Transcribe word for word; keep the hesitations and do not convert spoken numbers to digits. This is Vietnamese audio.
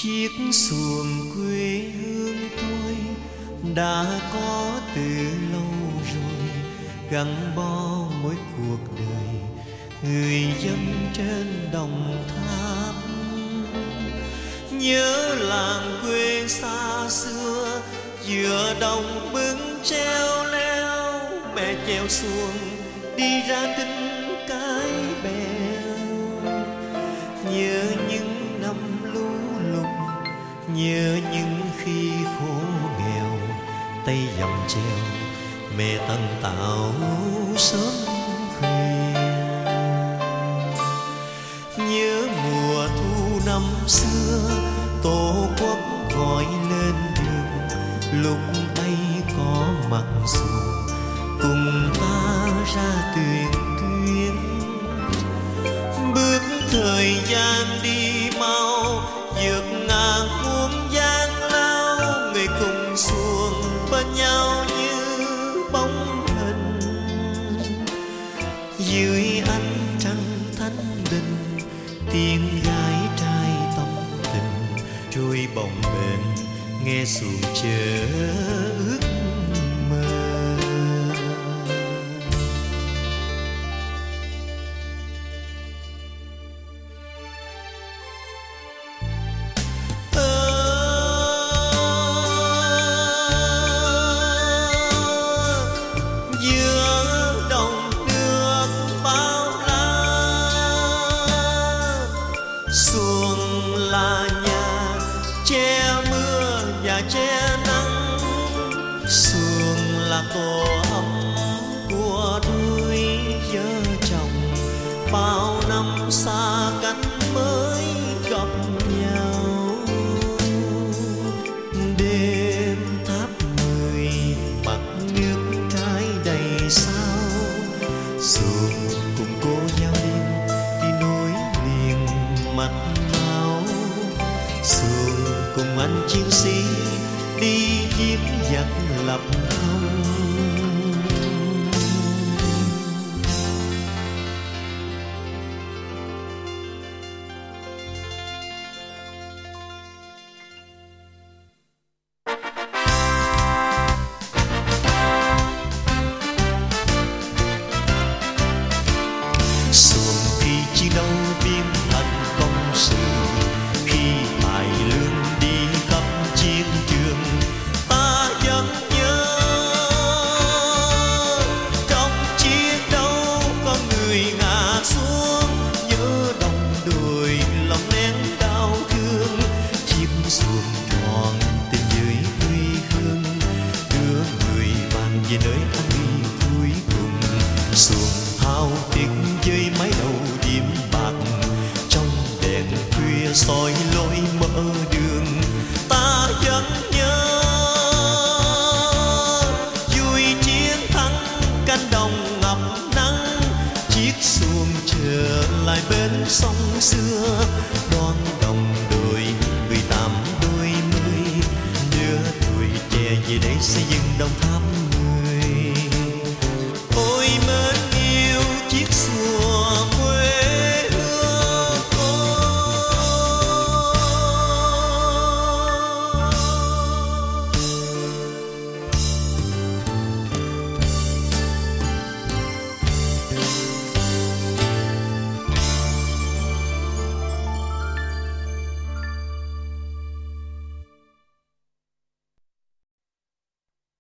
Chiếc xuồng quê hương tôi đã có từ lâu rồi, gắn bó mỗi cuộc đời người dân trên đồng tháp. Nhớ làng quê xa xưa, giữa đồng bưng treo leo, mẹ chèo xuồng đi ra kinh cái bèo. Nhớ những năm lũ lụt, nhớ những khi khổ nghèo, tay dầm treo mẹ tần tạo sớm khuya. Nhớ mùa thu năm xưa, tổ quốc gọi lên đường, lúc ấy có mặt xuồng cùng ta ra tuyển tuyến. Bước thời gian đi mau, vượt ngàn muôn gian lao, người cùng xuồng bên nhau như bóng hình. Dưới ánh trăng thanh bình, tiếng gái trai tâm tình trôi bồng bềnh, nghe xuồng chở ước mơ. Xuồng là nhà che mưa và che nắng, xuồng là tổ ấm của đôi vợ chồng, bao năm xa cách mới gặp nhau. Đêm tháp mười mặt nước trái đầy sao, xuồng cùng cô giao đêm đi nối liền mạch máu. Xuồng cùng anh chiến sĩ đi giết giặc lập công. Xuồng khi chiến đấu biến thành công sự, khi tài lương đi khắp chiến trường, ta vẫn nhớ trong chiến đấu có người ngã xuống. Nhớ đồng đội lòng nén đau thương, chiếc xuồng tròn tình dưới quê hương, đưa người bạn về nơi an nghỉ cuối cùng. Xuồng thao tiếc với mái đầu điểm bạc, trong đèn khuya soi lối mở đường, ta vẫn nhớ vui chiến thắng cánh đồng ngập nắng. Chiếc xuồng trở lại bên sông xưa, đón đồng đội mười tám đôi mươi, đưa tuổi trẻ về đây xây dựng